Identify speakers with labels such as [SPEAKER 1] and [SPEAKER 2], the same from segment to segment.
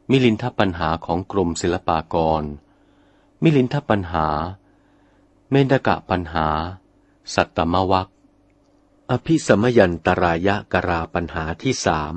[SPEAKER 1] มิลินทปัญหาของกรมศิลปากรมิลินทปัญหาเมนกะปัญหาสัตตมวรรคอภิสมยันตรายกราปัญหาที่สาม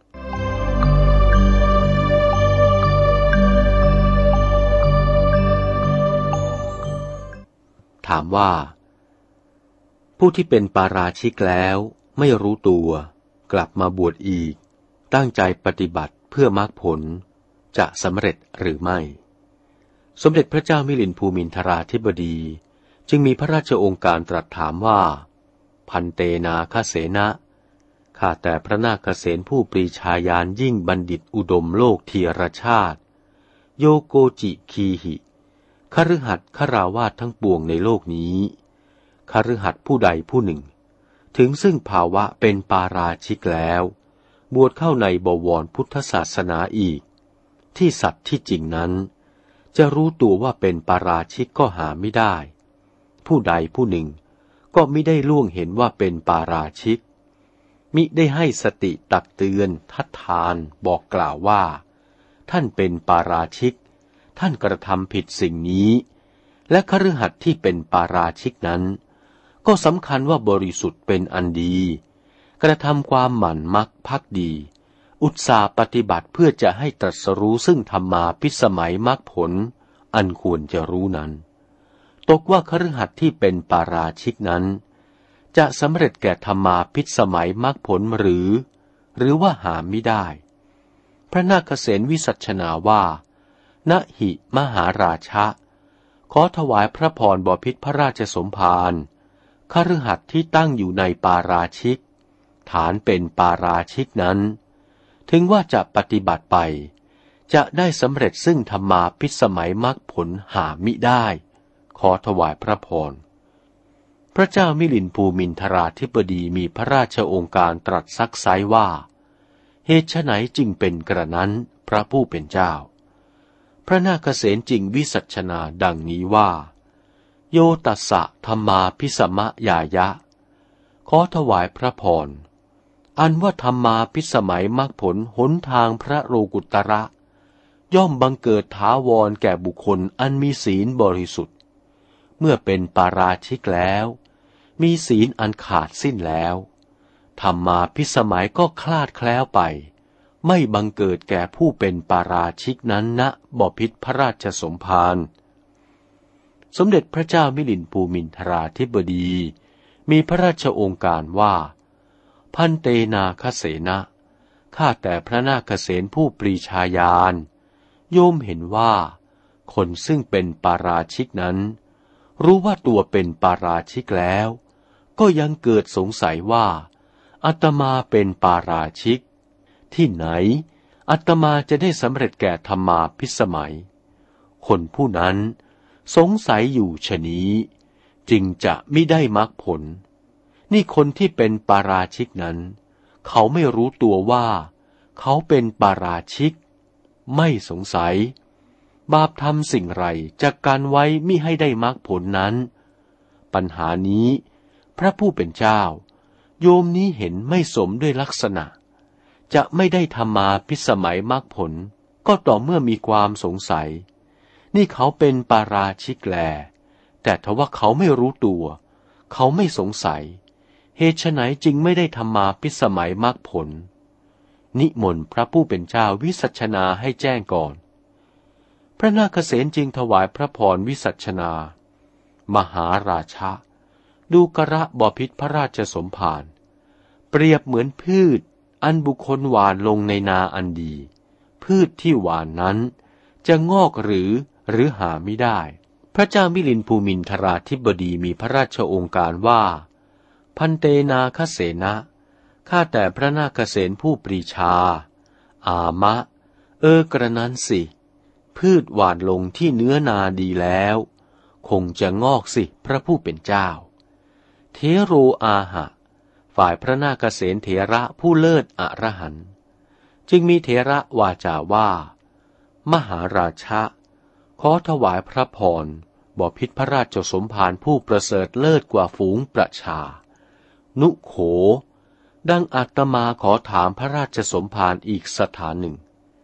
[SPEAKER 1] ถามว่าผู้ที่เป็นปาราชิกแล้วไม่รู้ตัวกลับมาบวชอีกตั้งใจปฏิบัติเพื่อมรรคผลจะสำเร็จหรือไม่สมเด็จพระเจ้ามิลินภูมินทราธิบดีจึงมีพระราชโองการตรัสถามว่าพันเตนาคเสนะข้าแต่พระนาคเสนผู้ปรีชาญาณยิ่งบัณฑิตอุดมโลกเทียรชาติโยโกจิคีหิคฤหัสถ์คฤาวาสทั้งปวงในโลกนี้คฤหัสถ์ผู้ใดผู้หนึ่งถึงซึ่งภาวะเป็นปาราชิกแล้วบวชเข้าในบวรพุทธศาสนาอีกที่สัตว์ที่จริงนั้นจะรู้ตัวว่าเป็นปาราชิกก็หาไม่ได้ผู้ใดผู้หนึ่งก็มิได้ล่วงเห็นว่าเป็นปาราชิกมิได้ให้สติตักเตือนทัดทานบอกกล่าวว่าท่านเป็นปาราชิกท่านกระทำผิดสิ่งนี้และคฤหัสถ์ที่เป็นปาราชิกนั้นก็สำคัญว่าบริสุทธิ์เป็นอันดีกระทำความหมั่นมักภักดีอุตสาห์ปฏิบัติเพื่อจะให้ตรัสรู้ซึ่งธรรมาภิสมัยมรรคผลอันควรจะรู้นั้นตกว่าคฤหัสถ์ที่เป็นปาราชิกนั้นจะสำเร็จแก่ธรรมาภิสมัยมรรคผลหรือว่าหาไม่ได้พระนาคเสนวิสัชนาว่านะหิมหาราชะขอถวายพระพรบพิตรพระราชสมภารคฤหัสถ์ที่ตั้งอยู่ในปาราชิกฐานเป็นปาราชิกนั้นถึงว่าจะปฏิบัติไปจะได้สำเร็จซึ่งธรรมาภิสมัยมรรคผลหามิได้ขอถวายพระพรพระเจ้ามิลินภูมินทราธิบดีมีพระราชโองการตรัสซักไซว่าเหตุไฉนจึงเป็นกระนั้นพระผู้เป็นเจ้าพระนาคเสนจึงวิสัชนาดังนี้ว่าโยตัสสะธรรมาภิสมยายะขอถวายพระพรอันว่าธรรมาภิสมัยมรรคผลหนทางพระโลกุตระย่อมบังเกิดถาวรแก่บุคคลอันมีศีลบริสุทธิ์เมื่อเป็นปาราชิกแล้วมีศีลอันขาดสิ้นแล้วธรรมาภิสมัยก็คลาดแคล้วไปไม่บังเกิดแก่ผู้เป็นปาราชิกนั้นณบพิตรพระราชสมภารสมเด็จพระเจ้ามิลินภูมินทราธิบดีมีพระราชโองการว่าพันเตนาคเสนะข้าแต่พระนาคเสนผู้ปรีชาญาณโยมเห็นว่าคนซึ่งเป็นปาราชิกนั้นรู้ว่าตัวเป็นปาราชิกแล้วก็ยังเกิดสงสัยว่าอาตมาเป็นปาราชิกที่ไหนอาตมาจะได้สำเร็จแก่ธรรมาภิสมัยคนผู้นั้นสงสัยอยู่ฉะนี้จึงจะมิได้มรรคผลนี่คนที่เป็นปาราชิกนั้นเขาไม่รู้ตัวว่าเขาเป็นปาราชิกไม่สงสัยบาปทำสิ่งไรจะกันไว้มิให้ได้มรรคผลนั้นปัญหานี้พระผู้เป็นเจ้าโยมนี้เห็นไม่สมด้วยลักษณะจะไม่ได้ธรรมาภิสมัยมรรคผลก็ต่อเมื่อมีความสงสัยนี่เขาเป็นปาราชิกแลแต่ทว่าเขาไม่รู้ตัวเขาไม่สงสัยเหตุไฉนจึงไม่ได้ธรรมาภิสมัยมรรคผลนิมนต์พระผู้เป็นเจ้าวิสัชนาให้แจ้งก่อนพระนาคเสนจึงถวายพระพรวิสัชนามหาราชะดูกระบพิตรพระราชสมภารเปรียบเหมือนพืชอันบุคคลหว่านลงในนาอันดีพืชที่หว่านนั้นจะงอกหรือหาไม่ได้พระเจ้ามิลินภูมินทราธิบดีมีพระราชโองการว่าพันเตนาคเสนะข้าแต่พระนาคเสนผู้ปรีชาอามะกระนั้นสิพืชหว่านลงที่เนื้อนาดีแล้วคงจะงอกสิพระผู้เป็นเจ้าเทโรอาหะฝ่ายพระนาคเสนเถระผู้เลิศอรหันต์จึงมีเถระวาจาว่ามหาราชะขอถวายพระพรบพิตรพระราชสมภารผู้ประเสริฐเลิศกว่าฝูงประชานุโขดังอาตมาขอถามพระราชสมภารอีกสถานหนึ่ง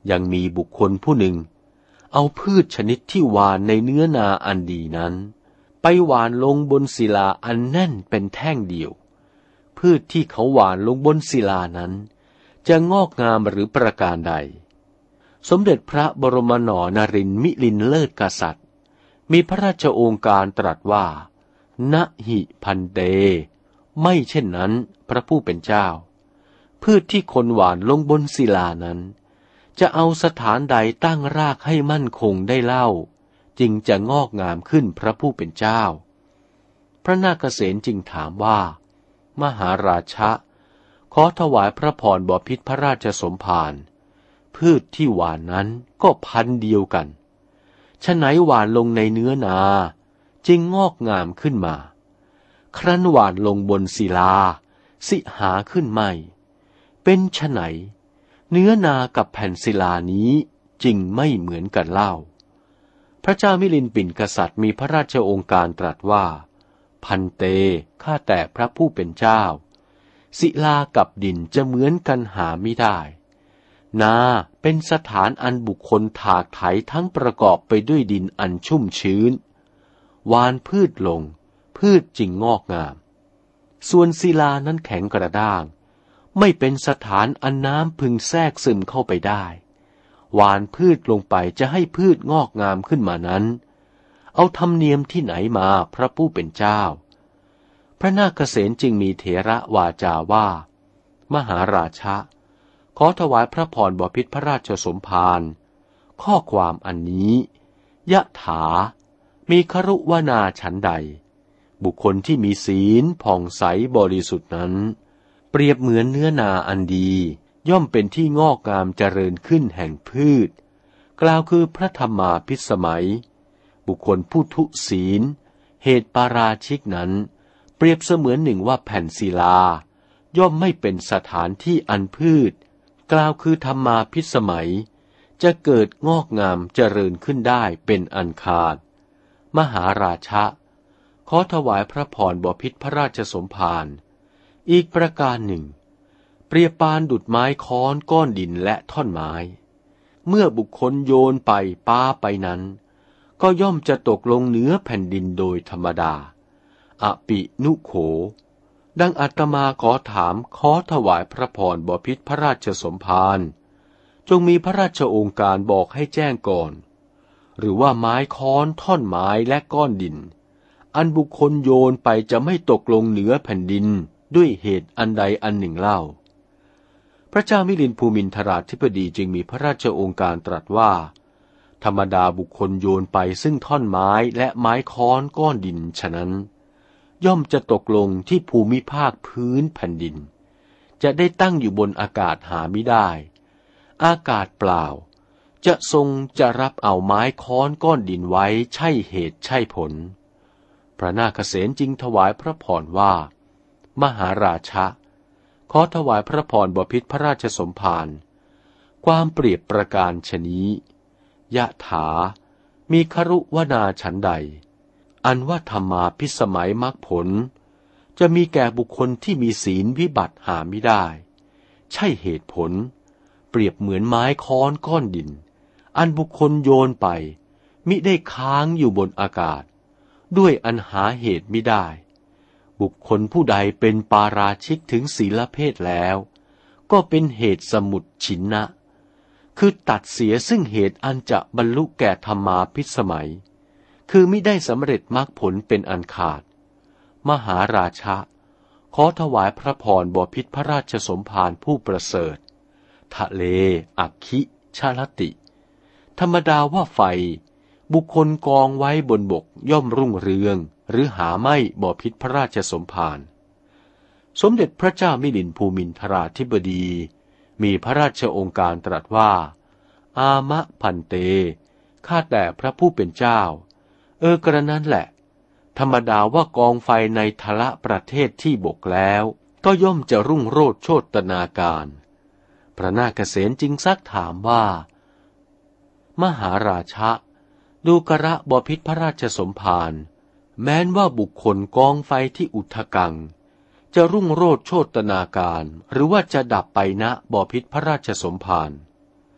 [SPEAKER 1] ยังมีบุคคลผู้หนึ่งเอาพืชชนิดที่หวานในเนื้อนาอันดีนั้นไปหวานลงบนศิลาอันแน่นเป็นแท่งเดียวพืชที่เขาหวานลงบนศิลานั้นจะงอกงามหรือประการใดสมเด็จพระบรมนนรินทร์มิลินเลิศกษัตริย์มีพระราชโองการตรัสว่านะหิพันเตไม่เช่นนั้นพระผู้เป็นเจ้าพืชที่คนหวานลงบนศิลานั้นจะเอาสถานใดตั้งรากให้มั่นคงได้เล่าจึงจะงอกงามขึ้นพระผู้เป็นเจ้าพระนาคเษนจึงถามว่ามหาราชะขอถวายพระพรบพิตรพระราชสมภารพืชที่หวานนั้นก็พันธุ์เดียวกันฉะไหนหวานลงในเนื้อนาจึงงอกงามขึ้นมาครั้นหวานลงบนศิลาสิหาขึ้นไม่เป็นฉะไหนเนื้อนากับแผ่นศิลานี้จึงไม่เหมือนกันเล่าพระเจ้ามิลินปินกษัตริย์มีพระราชโองการตรัสว่าพันเตข้าแต่พระผู้เป็นเจ้าศิลากับดินจะเหมือนกันหาไม่ได้นาเป็นสถานอันบุคคลถากไถทั้งประกอบไปด้วยดินอันชุ่มชื้นหว่านพืชลงพืชจึงงอกงามส่วนศิลานั้นแข็งกระด้างไม่เป็นสถานอันน้ำพึงแทรกซึมเข้าไปได้หว่านพืชลงไปจะให้พืชงอกงามขึ้นมานั้นเอาธรรมเนียมที่ไหนมาพระผู้เป็นเจ้าพระนาคเษนจึงมีเถระวาจาว่ามหาราชะขอถวายพระพรบพิตรพระราชสมภารข้อความอันนี้ยะถามีครุวนาฉันใดบุคคลที่มีศีลผ่องใสบริสุทธิ์นั้นเปรียบเหมือนเนื้อนาอันดีย่อมเป็นที่งอกงามเจริญขึ้นแห่งพืชกล่าวคือพระธรรมาภิสมัยบุคคลผู้ทุศีลเหตุปาราชิกนั้นเปรียบเสมือนหนึ่งว่าแผ่นศิลาย่อมไม่เป็นสถานที่อันพืชกล่าวคือธรรมาภิสมัยจะเกิดงอกงามเจริญขึ้นได้เป็นอันขาดมหาราชะขอถวายพระพรบพิตรพระราชสมภารอีกประการหนึ่งเปรียบปานดุจไม้ค้อนก้อนดินและท่อนไม้เมื่อบุคคลโยนไปปาไปนั้นก็ย่อมจะตกลงเหนือแผ่นดินโดยธรรมดาอปินุโขดังอาตมาขอถามขอถวายพระพรบพิตรพระราชสมภารจงมีพระราชโองการบอกให้แจ้งก่อนหรือว่าไม้ค้อนท่อนไม้และก้อนดินอันบุคคลโยนไปจะไม่ตกลงเหนือแผ่นดินด้วยเหตุอันใดอันหนึ่งเล่าพระเจ้ามิลินภูมินทราธิบดีจึงมีพระราชโองการตรัสว่าธรรมดาบุคคลโยนไปซึ่งท่อนไม้และไม้ค้อนก้อนดินฉะนั้นย่อมจะตกลงที่ภูมิภาคพื้นแผ่นดินจะได้ตั้งอยู่บนอากาศหาไม่ได้อากาศเปล่าจะทรงจะรับเอาไม้ค้อนก้อนดินไว้ใช่เหตุใช่ผลพระนาคเษนจึงถวายพระพรว่ามหาราชะขอถวายพระพรบพิตรพระราชสมภารความเปรียบประการฉนี้ยะถามีครุวนาฉันใดอันว่าธรรมาภิสมัยมรรคผลจะมีแก่บุคคลที่มีศีลวิบัติหาไม่ได้ใช่เหตุผลเปรียบเหมือนไม้ค้อนก้อนดินอันบุคคลโยนไปมิได้ค้างอยู่บนอากาศด้วยอันหาเหตุมิได้บุคคลผู้ใดเป็นปาราชิกถึงศีลเพศแล้วก็เป็นเหตุสมุจฉินนะคือตัดเสียซึ่งเหตุอันจะบรรลุแก่ธรรมาภิสมัยคือมิได้สำเร็จมรรคผลเป็นอันขาดมหาราชะขอถวายพระพรบพิตรพระราชสมภารผู้ประเสริฐทะเลอัคคิชาลติธรรมดาว่าไฟบุคคลกองไว้บนบกย่อมรุ่งเรืองหรือหาไม่บพิตรพระราชสมภารสมเด็จพระเจ้ามิลินภูมินทราธิบดีมีพระราชโองการตรัสว่าอามะพันเตข้าแต่พระผู้เป็นเจ้ากระนั้นแหละธรรมดาว่ากองไฟในทละประเทศที่บกแล้วก็ย่อมจะรุ่งโรจน์โชตนาการพระนาคเษนจึงซักถามว่ามหาราชะดูกระบพิตรพระราชสมภารแม้นว่าบุคคลกองไฟที่อุทกังจะรุ่งโรจน์โชตนาการหรือว่าจะดับไปณบพิตรพระราชสมภาร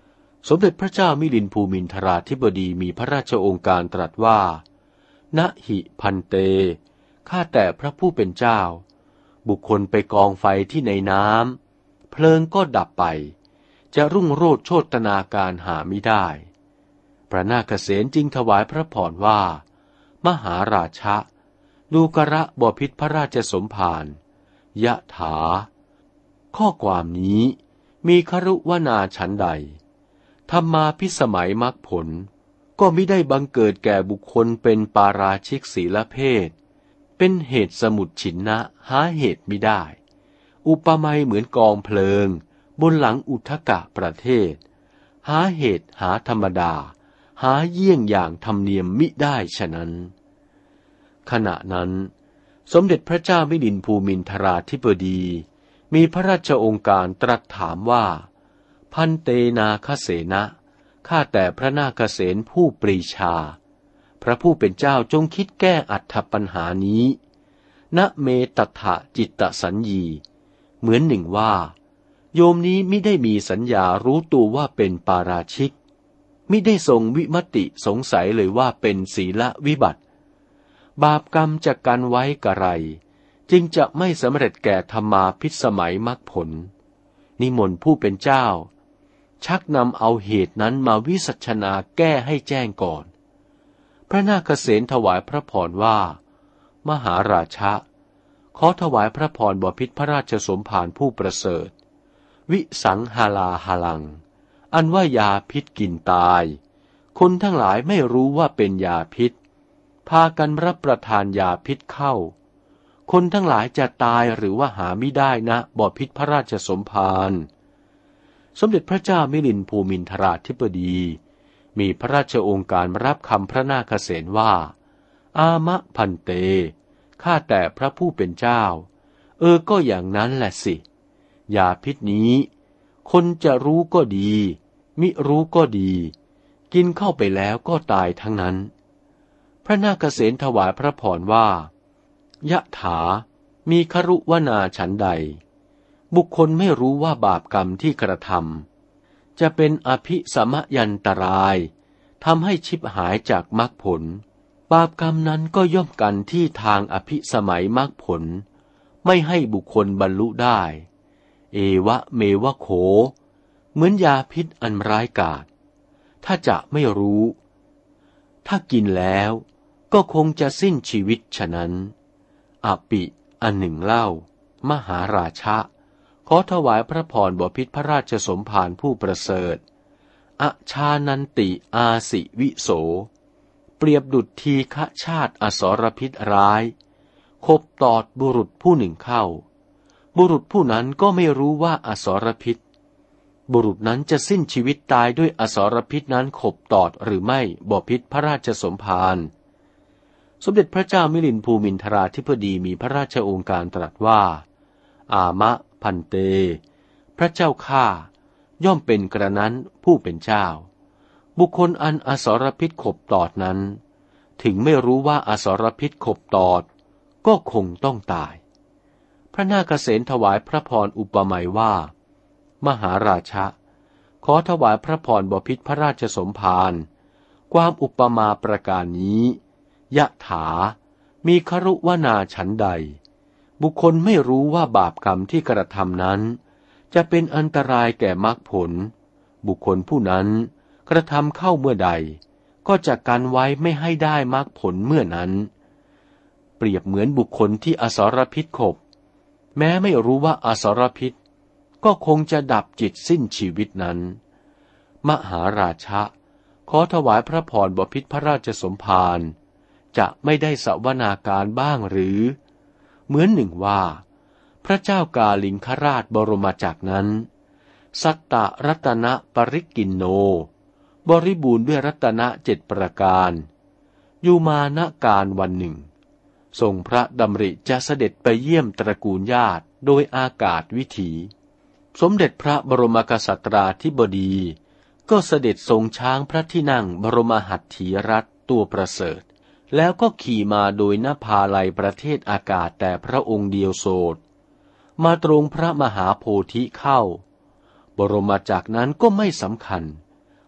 [SPEAKER 1] สมเด็จพระเจ้ามิลินภูมินทราธิบดีมีพระราชโองการตรัสว่านะหิพันเตข้าแต่พระผู้เป็นเจ้าบุคคลไปกองไฟที่ในน้ำเพลิงก็ดับไปจะรุ่งโรจน์โชตนาการหาไม่ได้พระนาคเษนจึงถวายพระพรว่ามหาราชะดูกระบพิตรพระราชสมภารยะถาข้อความนี้มีครุวนาฉันใดธรรมาภิสมัยมรรคผลก็มิได้บังเกิดแก่บุคคลเป็นปาราชิกศีลเพศเป็นเหตุสมุทฉินนะหาเหตุมิได้อุปมาเหมือนกองเพลิงบนหลังอุทกะประเทศหาเหตุหาธรรมดาหาเยี่ยงอย่างธรรมเนียมมิได้ฉะนั้นขณะนั้นสมเด็จพระเจ้ามิลินภูมินทราธิบดีมีพระราชโองการตรัสถามว่าพันเตนาคเสนะข้าแต่พระนาคเษนผู้ปรีชาพระผู้เป็นเจ้าจงคิดแก้อัตถปัญหานี้ณเมตถะจิตตสัญญีเหมือนหนึ่งว่าโยมนี้มิได้มีสัญญารู้ตัวว่าเป็นปาราชิกมิได้ทรงวิมติสงสัยเลยว่าเป็นศีลวิบัติบาปกรรมจะกันไว้กะไรจึงจะไม่สำเร็จแก่ธรรมาภิสมัยมรรคผลนิมนต์ผู้เป็นเจ้าชักนำเอาเหตุนั้นมาวิสัชนาแก้ให้แจ้งก่อนพระนาคเษนถวายพระพรว่ามหาราชะขอถวายพระพรบพิตรพระราชสมภารผู้ประเสริฐวิสังหาลาหลังอันว่ายาพิษกินตายคนทั้งหลายไม่รู้ว่าเป็นยาพิษพากันรับประทานยาพิษเข้าคนทั้งหลายจะตายหรือว่าหาไม่ได้นะบพิตรพระราชสมภารสมเด็จพระเจ้ามิลินภูมินทราธิบดีมีพระราชโองการรับคำพระนาคเษนว่าอามะพันเตข้าแต่พระผู้เป็นเจ้าก็อย่างนั้นแหละสิยาพิษนี้คนจะรู้ก็ดีมิรู้ก็ดีกินเข้าไปแล้วก็ตายทั้งนั้นพระนาคเษนถวายพระพรว่ายะถามีครุวนาฉันใดบุคคลไม่รู้ว่าบาปกรรมที่กระทำจะเป็นอภิสมยันตรายทำให้ชิบหายจากมรรคผลบาปกรรมนั้นก็ย่อมกันที่ทางอภิสมัยมรรคผลไม่ให้บุคคลบรรลุได้เอวะเมวะโขเหมือนยาพิษอันร้ายกาจถ้าจะไม่รู้ถ้ากินแล้วก็คงจะสิ้นชีวิตฉะนั้นอปิอันหนึ่งเล่ามหาราชะขอถวายพระพรบพิตรพระราชสมภารผู้ประเสริฐอชานันติอาสิวิโสเปรียบดุจทีฆชาติอสรพิษร้ายคบตอดบุรุษผู้หนึ่งเข้าบุรุษผู้นั้นก็ไม่รู้ว่าอสรพิษบุรุษนั้นจะสิ้นชีวิตตายด้วยอสรพิษนั้นขบตอดหรือไม่บพิตรพระราชสมภารสมเด็จพระเจ้ามิลินภูมินทราธิบดีมีพระราชโองการตรัสว่าอามะพันเตพระเจ้าข้าย่อมเป็นกระนั้นผู้เป็นเจ้าบุคคลอันอสรพิษขบตอดนั้นถึงไม่รู้ว่าอสรพิษขบตอดก็คงต้องตายพระนาคเษนถวายพระพรอุปมาว่ามหาราชะขอถวายพระพรบพิตรพระราชสมภารความอุปมาประการนี้ยะถามีครุวนาฉันใดบุคคลไม่รู้ว่าบาปกรรมที่กระทำนั้นจะเป็นอันตรายแก่มรรคผลบุคคลผู้นั้นกระทำเข้าเมื่อใดก็จะกันไว้ไม่ให้ได้มรรคผลเมื่อนั้นเปรียบเหมือนบุคคลที่อสรพิษขบแม้ไม่รู้ว่าอสรพิษก็คงจะดับจิตสิ้นชีวิตนั้นมหาราชะขอถวายพระพรบพิตรพระราชสมภารจะไม่ได้สวนาการบ้างหรือเหมือนหนึ่งว่าพระเจ้ากาลิงคราชบรมจักรนั้นสัตตรัตนปริกินโนบริบูรณ์ด้วยรัตนะ7ประการอยู่มาณการวันหนึ่งทรงพระดำริจะเสด็จไปเยี่ยมตระกูลญาติโดยอากาศวิถีสมเด็จพระบรมกษัตราธิบดีก็เสด็จทรงช้างพระที่นั่งบรมหัตถีรัตน์ตัวประเสริฐแล้วก็ขี่มาโดยนภาลัยประเทศอากาศแต่พระองค์เดียวโสดมาตรงพระมหาโพธิเข้าบรมจักรนั้นก็ไม่สำคัญ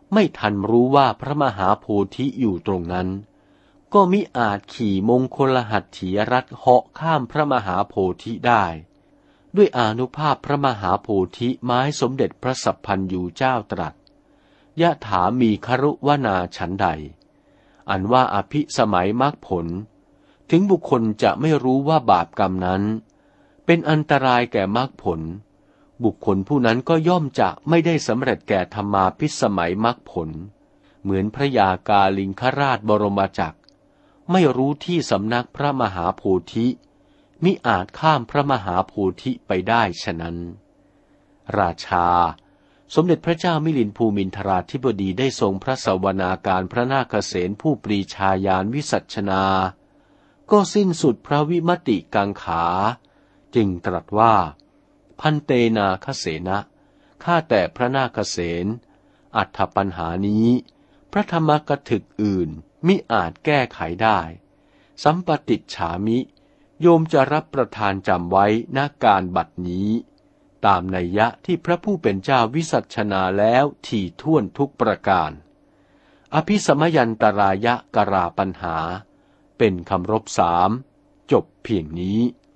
[SPEAKER 1] ไม่ทันรู้ว่าพระมหาโพธิอยู่ตรงนั้นก็มิอาจขี่มงคลหัตถีรัตเหาะข้ามพระมหาโพธิได้ด้วยอานุภาพพระมหาโพธิไม้สมเด็จพระสัพพันยูเจ้าตรัสยะถามีครุวนาฉันใดอันว่าอภิสมัยมรรคผลถึงบุคคลจะไม่รู้ว่าบาปกรรมนั้นเป็นอันตรายแก่มรรคผลบุคคลผู้นั้นก็ย่อมจะไม่ได้สำเร็จแก่ธรรมาภิสมัยมรรคผลเหมือนพระยากาลิงคราชบรมจักรไม่รู้ที่สำนักพระมหาโพธิมิอาจข้ามพระมหาโพธิไปได้ฉะนั้นราชาสมเด็จพระเจ้ามิลินภูมินทราธิบดีได้ทรงพระสวนาการพระนาคเสนผู้ปรีชาญาณวิสัชนาก็สิ้นสุดพระวิมติกังขาจึงตรัสว่าพันเตนาคเสนะข้าแต่พระนาคเสนอัตถปัญหานี้พระธรรมกถึกอื่นมิอาจแก้ไขได้สัมปติจฉามิโยมจะรับประทานจำไว้ณการบัดนี้ตามนัยยะที่พระผู้เป็นเจ้าวิสัชนาแล้วถี่ถ้วนทุกประการอภิสมยันตรายะกราปัญหาเป็นคำรบ3จบเพียงนี้